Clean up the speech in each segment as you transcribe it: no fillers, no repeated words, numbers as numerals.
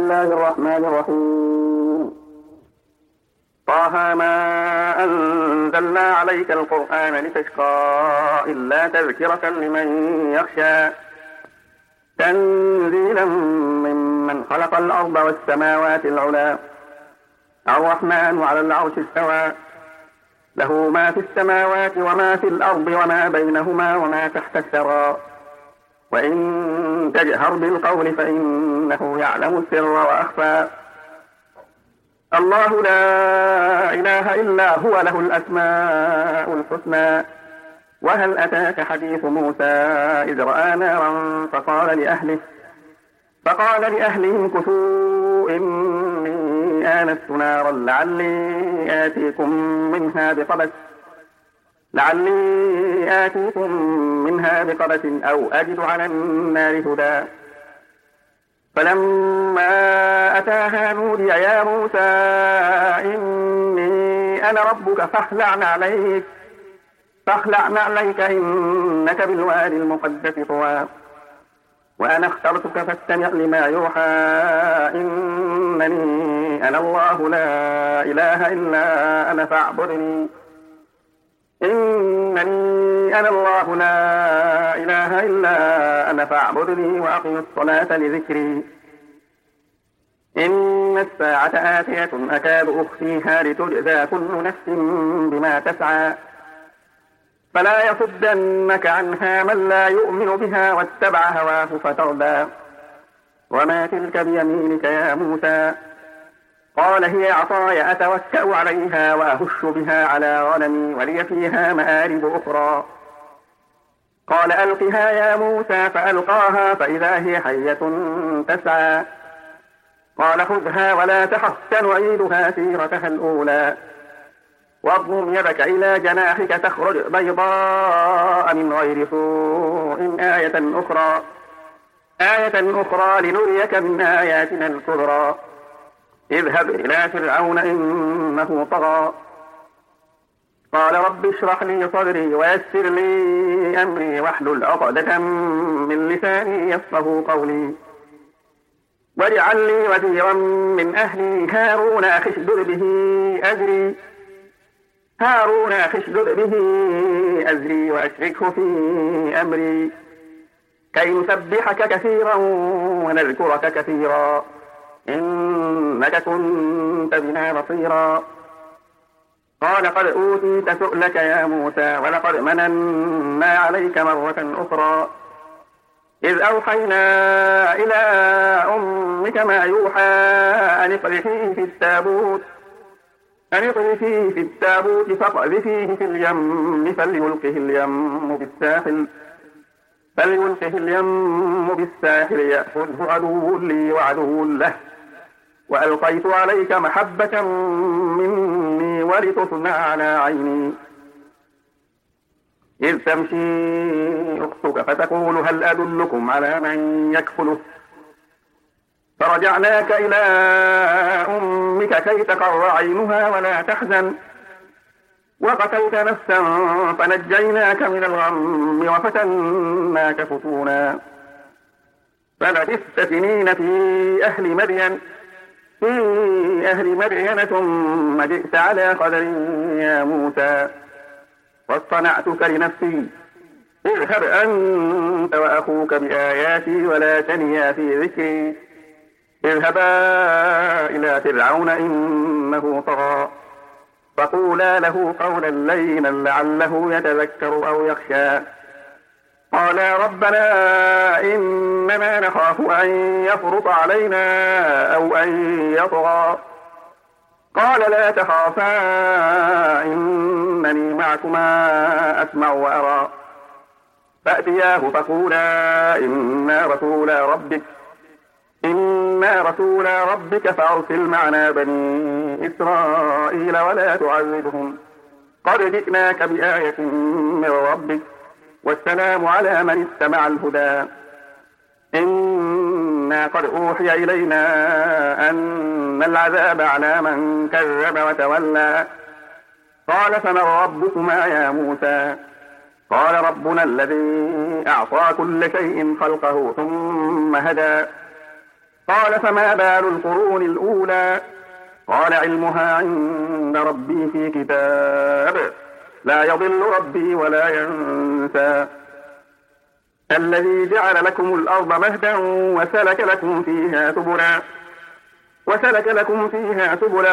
الله الرحمن الرحيم. طه ما أنزلنا عليك القرآن لتشقى إلا تذكرة لمن يخشى تنزيلا ممن خلق الأرض والسماوات العلى الرحمن على العرش استوى له ما في السماوات وما في الأرض وما بينهما وما تحت الثرى وإن تجهر بالقول فإنه يعلم السر وأخفى الله لا إله إلا هو له الأسماء الحسنى وهل أتاك حديث موسى إذ رأى نارا فقال لأهلهم كثوا إني آنست نارا لعلي آتيكم منها بقبس أو أجد على النار هدى فلما أتاها نودي يا موسى إني أنا ربك فاخلع نعليك إنك بالوادي المقدس طوى وأنا اخترتك فاستمع لما يوحى إنني أنا الله لا إله إلا أنا فاعبدني وأقم الصلاة لذكري إن الساعة آتية أكاد أخفيها لتجزى كل نفس بما تسعى فلا يصدنك عنها من لا يؤمن بها واتبع هواه فتردى وما تلك بيمينك يا موسى قال هي عصاي أتوكأ عليها وأهش بها على غنمي ولي فيها مآرب أخرى قال ألقها يا موسى فألقاها فإذا هي حية تسعى قال خذها ولا تخف سنعيدها سيرتها الأولى واضمم يدك إلى جناحك تخرج بيضاء من غير سوء آية أخرى لنريك من آياتنا الكبرى اذهب إلى فرعون إنه طغى قال رب اشرح لي صدري ويسر لي أمري واحلل عقدة من لساني يفقهوا قولي واجعل لي وزيرا من أهلي هارون أخشدد به أزري وأشركه في أمري كي نسبحك كثيرا ونذكرك كثيرا إنك كنت بنا بصيرا قال قد أوتيت سؤلك يا موسى ولقد مننا عليك مرة أخرى إذ أوحينا إلى أمك ما يوحى أن اقذفيه في التابوت فاقذفيه في اليم فليلقه اليم بالساحل يأخذه عدو لي وعدو له وألقيت عليك محبة مني ولتصنع على عيني إذ تمشي أختك فتقول هل أدلكم على من يكفله فرجعناك إلى أمك كي تقر عينها ولا تحزن وقتلت نفسا فنجيناك من الغم وفتناك فتونا فلبثت سنين في أهل مدين ثم جئت على قدر يا موسى واصطنعتك لنفسي اذهب أنت وأخوك بآياتي ولا تنيا في ذكري اذهبا إلى فرعون إنه طغى فقولا له قولا لينا لعله يتذكر أو يخشى قالا ربنا إننا نخاف أن يفرط علينا أو أن يطغى قال لا تخافا إنني معكما أسمع وأرى فأتياه فقولا إنا رسولا ربك فأرسل معنا بني إسرائيل ولا تعذبهم قد جئناك بآية من ربك والسلام على من اتبع الهدى إنا قد أوحي إلينا أن العذاب على من كذب وتولى قال فمن ربكما يا موسى قال ربنا الذي أعطى كل شيء خلقه ثم هدى قال فما بال القرون الأولى قال علمها عند ربي في كتاب لا يضل ربي ولا ينسى الذي جعل لكم الأرض مهدا وسلك لكم فيها سبلا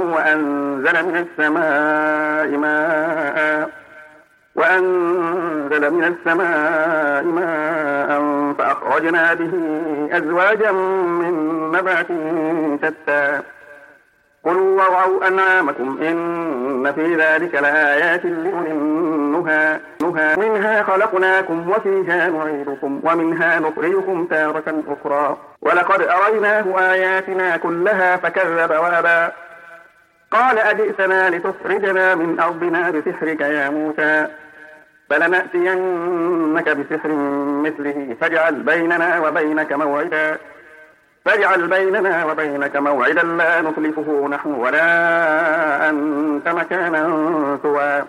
وأنزل من السماء ماء فأخرجنا به أزواجا من نبات شتى كلوا وارعوا أنعامكم إن في ذلك لآيات لأولي النهى منها خلقناكم وفيها نعيدكم ومنها نخرجكم تارة أخرى ولقد أريناه آياتنا كلها فكذب وأبى قال أجئتنا لتخرجنا من أرضنا بسحرك يا موسى فلنأتينك بسحر مثله فاجعل بيننا وبينك موعدا لا نخلفه نحن ولا أنت مكانا سوى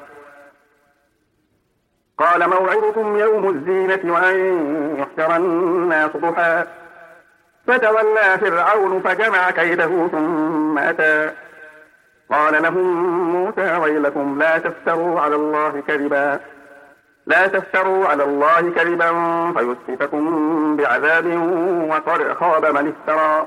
قال موعدكم يوم الزينة وأن يحشر الناس ضحى فتولى فرعون فجمع كيده ثم أتى قال لهم موسى ويلكم لا تفتروا على الله كذبا فيسحتكم بعذاب وقد خاب من افترى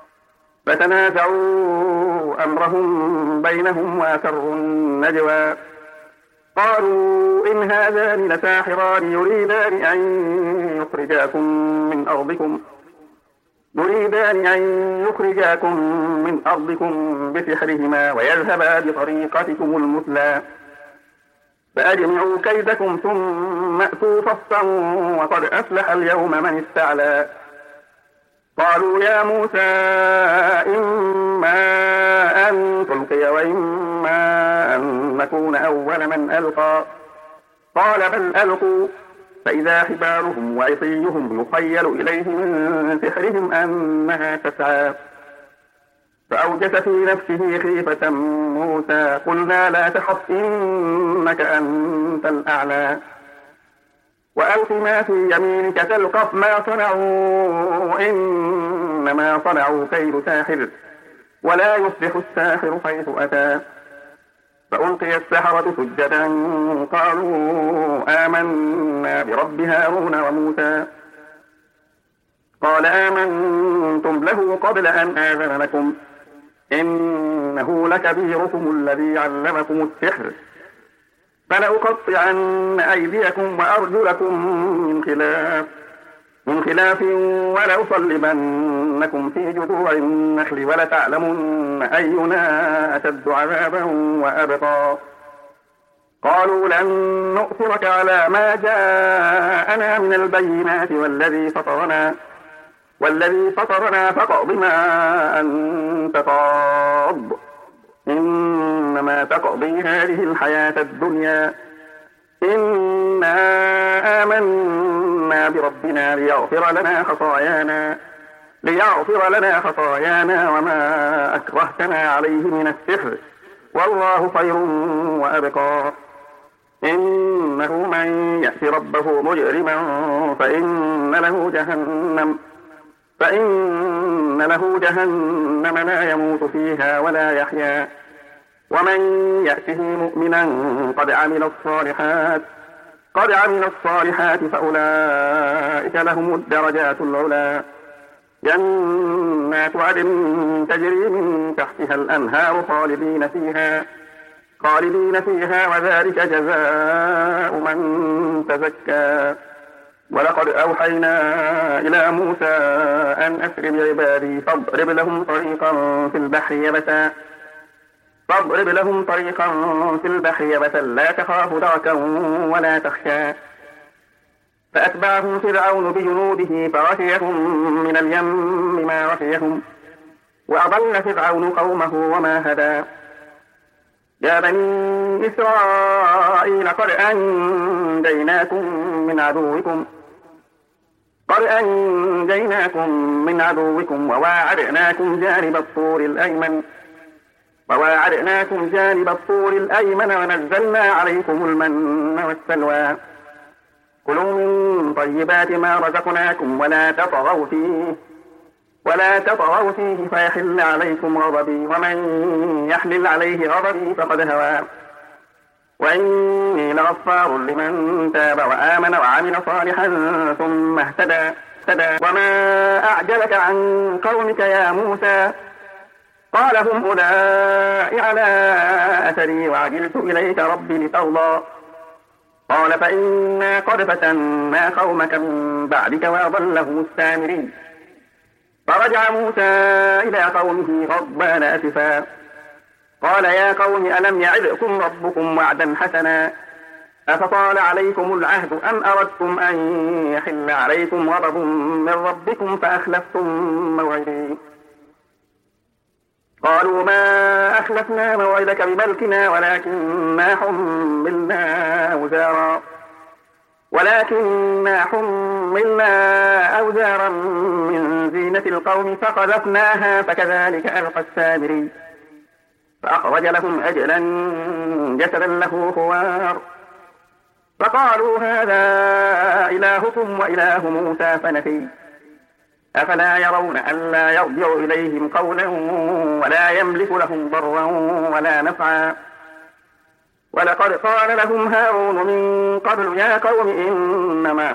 فتنازعوا أمرهم بينهم وأسروا النجوى قالوا إن هذان لساحران يريدان أن يخرجاكم من أرضكم بسحرهما ويذهبا بطريقتكم المثلى فأجمعوا كيدكم ثم أتوا صفا وقد أفلح اليوم من استعلى قالوا يا موسى إما أن تلقي وإما أن نكون أول من ألقى قال بل ألقوا فإذا حبالهم وعصيهم يخيل إليه من سحرهم أنها تسعى فأوجس في نفسه خيفة موسى قلنا لا تخف إنك أنت الأعلى وألق ما في يمينك تلقف ما صنعوا إنما صنعوا كيد ساحر ولا يفلح الساحر حيث أتى فألقي السحرة سجدا قالوا آمنا برب هارون وموسى قال آمنتم له قبل أن آذن لكم إنه لكبيركم الذي علمكم السحر فلأقطعن أيديكم وأرجلكم من خلاف ولأصلبنكم في جذوع النخل ولتعلمن أينا أشد عذابا وأبقى قالوا لن نؤثرك على ما جاءنا من البينات والذي فطرنا فاقض ما أنت قاض إنما تقضي هذه الحياة الدنيا إنا آمنا بربنا ليغفر لنا خطايانا وما أكرهتنا عليه من السحر والله خير وأبقى إنه من يأت ربه مجرما فإن له جهنم لا يموت فيها ولا يحيا ومن يأته مؤمنا قد عمل الصالحات فأولئك لهم الدرجات العلى جنات عدن تجري من تحتها الأنهار خالدين فيها وذلك جزاء من تزكى ولقد أوحينا إلى موسى أن أسر بعبادي فاضرب لهم طريقا في البحر يبسا لا تخاف دركا ولا تخشى فأتبعهم فرعون بجنوده فغشيهم من اليم ما غشيهم وأضل فرعون قومه وما هدى يا بني إسرائيل قد أنجيناكم من عدوكم وواعدناكم جانب الطور الأيمن ونزلنا عليكم المن والسلوى كلوا من طيبات ما رزقناكم ولا تطغوا فيه فيحل عليكم غضبي، ومن يحلل عليه غضبي فقد هوى. وإني لغفار لمن تاب وآمن وعمل صالحا ثم اهتدى. وما أعجلك عن قومك يا موسى؟ قال هم أولئك على أثري وعجلت إليك ربي لترضى. قال فإنا قد فتنا قومك من بعدك وأضلهم السامري. فرجع موسى إلى قومه غضبان أسفا قال يا قوم ألم يعدكم ربكم وعدا حسنا أفطال عليكم العهد أم أردتم أن يحل عليكم غضب من ربكم فأخلفتم موعدي. قالوا ما أخلفنا موعدك بملكنا ولكننا حملنا أوزارا من زينة القوم فقذفناها فكذلك ألقى السامري. فأخرج لهم عجلا جسدا له خوار فقالوا هذا إلهكم وإله موسى فنسي. أفلا يرون ألا يرجع إليهم قولا ولا يملك لهم ضرا ولا نفعا. ولقد قال لهم هارون من قبل يا قوم إنما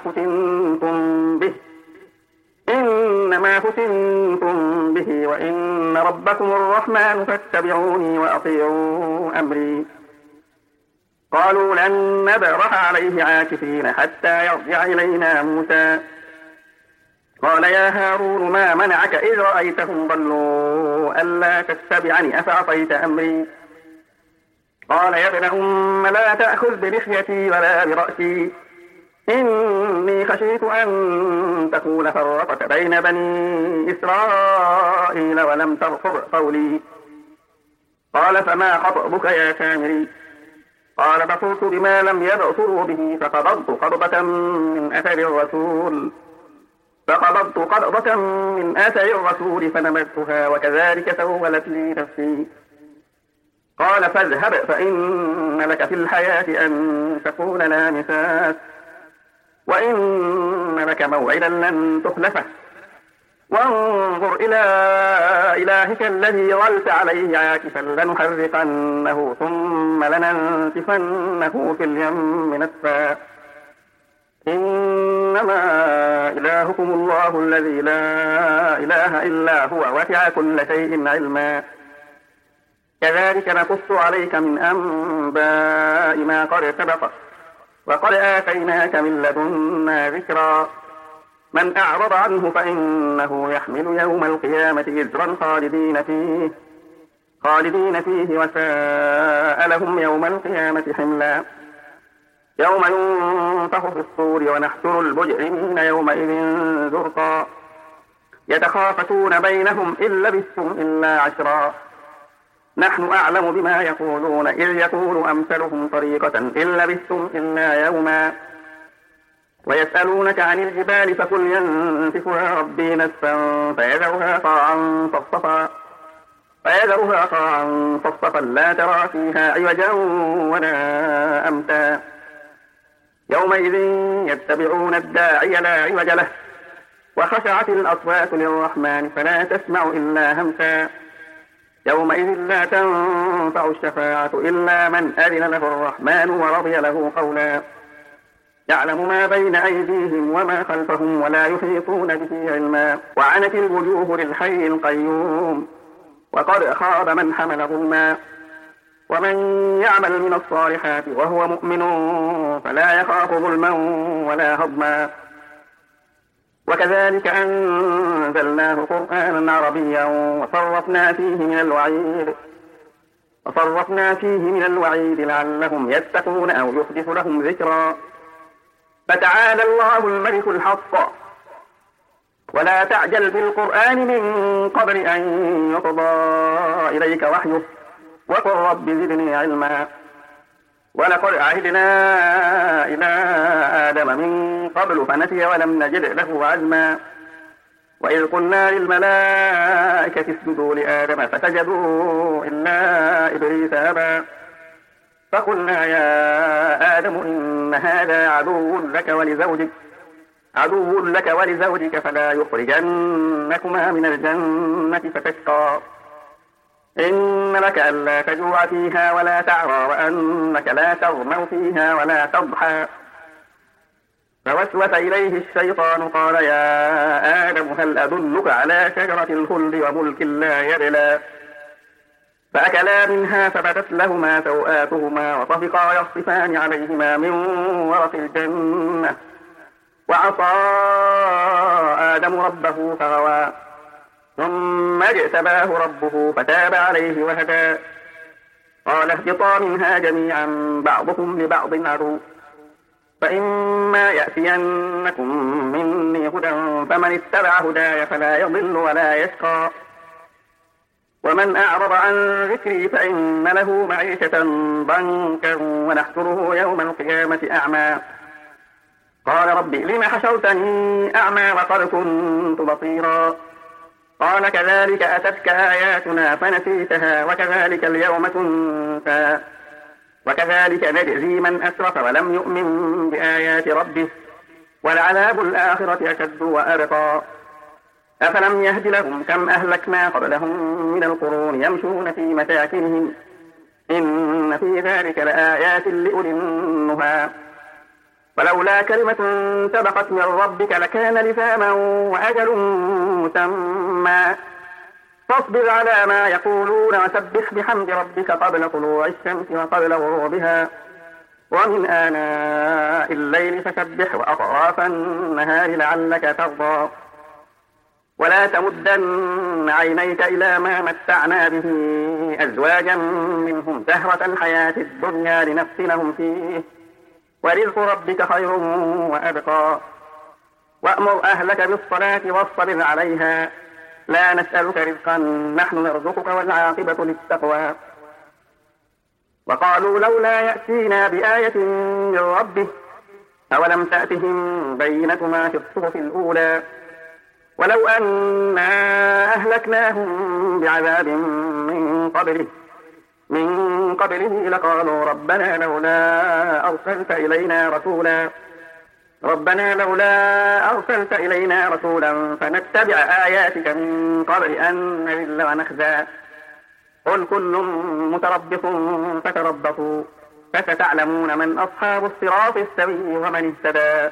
فتنتم به وإن ربكم الرحمن فاتبعوني وأطيعوا أمري. قالوا لن نبرح عليه عاكفين حتى يرجع إلينا موسى. قال يا هارون ما منعك إذ رأيتهم ضلوا ألا تتبعني أفعصيت أمري. قال يا ابن أم لا تأخذ بلحيتي ولا برأسي إني خشيت أن تقول فرقت بين بني إسرائيل ولم ترقب قولي. قال فما خطبك يا سامري؟ قال بصرت بما لم يبصروا به فقبضت قبضة من أثر الرسول فنبذتها وكذلك سولت لي نفسي. قال فاذهب فإن لك في الحياة أن تقول لا مساس وإن لك موعدا لن تخلفه وانظر إلى إلهك الذي ظلت عليه عاكفا لنحرقنه ثم لننسفنه في اليم نسفا. إنما إلهكم الله الذي لا إله إلا هو وسع كل شيء علما. كذلك نقص عليك من أنباء ما قد سبق وقد آتيناك من لدنا ذكرا. من أعرض عنه فإنه يحمل يوم القيامة وزرا خالدين فيه وساء لهم يوم القيامة حملا. يوم ينفخ في الصور ونحشر المجرمين يومئذ زرقا. يتخافتون بينهم إن لبثتم إلا عشرا. نحن أعلم بما يقولون إذ يقول أمثلهم طريقة إن لبثتم إلا يوما. ويسألونك عن الجبال فقل ينسفها ربي نسفا فيذرها قاعا صفصفا لا ترى فيها عوجا ولا أمتا. يومئذ يتبعون الداعي لا عوج له وخشعت الأصوات للرحمن فلا تسمع إلا همسا. يومئذ لا تنفع الشفاعة إلا من أذن له الرحمن ورضي له قولا. يعلم ما بين أيديهم وما خلفهم ولا يحيطون به علما. وعنت الوجوه للحي القيوم وقد خاب من حمل ظلما. ومن يعمل من الصالحات وهو مؤمن فلا يخاف ظلما ولا هضما. وكذلك أنزلناه قرآنا عربيا وصرفنا فيه من الوعيد لعلهم يتقون أو يحدث لهم ذكرا. فتعالى الله الملك الحق ولا تعجل بالقرآن من قبل أن يقضى إليك وحيه وقل رب زدني علما. ولقد عهدنا إلى آدم من قبل فنسي ولم نجد له عزما. وإذ قلنا للملائكة اسجدوا لآدم فسجدوا إلا إبليس أبى. فقلنا يا آدم إن هذا عدو لك ولزوجك عدو لك ولزوجك فلا يخرجنكما من الجنة فتشقى إن لك ألا تجوع فيها ولا تعرى وأنك لا تظمأ فيها ولا تضحى فوسوس إليه الشيطان قال يا آدم هل أدلك على شجرة الخلد وملك لا يبلى فأكلا منها فبدت لهما سوآتهما وطفقا يخصفان عليهما من ورق الجنة وعصى آدم ربه فغوى ثم اجتباه ربه فتاب عليه وهدى قال اهبطا منها جميعا بعضكم لبعض عدو فإما يأتينكم مني هدى فمن اتبع هداي فلا يضل ولا يشقى ومن أعرض عن ذكري فإن له معيشة ضنكا ونحشره يوم القيامة أعمى قال رب لم حشرتني أعمى وقد كنت بصيرا قال كذلك أتتك آياتنا فنسيتها وكذلك اليوم تنسى وكذلك نجزي من أسرف ولم يؤمن بآيات ربه ولعذاب الآخرة أشد وأبقى أفلم يهد لهم كم أهلكنا قبلهم من القرون يمشون في مساكنهم إن في ذلك لآيات لأولي النهى ولولا كلمة سبقت من ربك لكان لزاما وأجل مسمى فاصبر على ما يقولون وسبح بحمد ربك قبل طلوع الشمس وقبل غروبها ومن آناء الليل فسبح وأطراف النهار لعلك ترضى ولا تمدن عينيك إلى ما متعنا به أزواجا منهم زهرة الحياة الدنيا لنفتنهم فيه ورزق ربك خير وأبقى وأمر أهلك بالصلاة واصطبر عليها لا نسألك رزقا نحن نرزقك والعاقبة للتقوى وقالوا لولا يأتينا بآية من ربه أولم تأتهم بينة ما في الصحف الأولى ولو أنا أهلكناهم بعذاب من قبله لقالوا ربنا لولا أرسلت إلينا رسولا فنتبع آياتك من قبل أن نذل ونخزى قل كل متربص فتربصوا فستعلمون من أصحاب الصراط السوي ومن اهتدى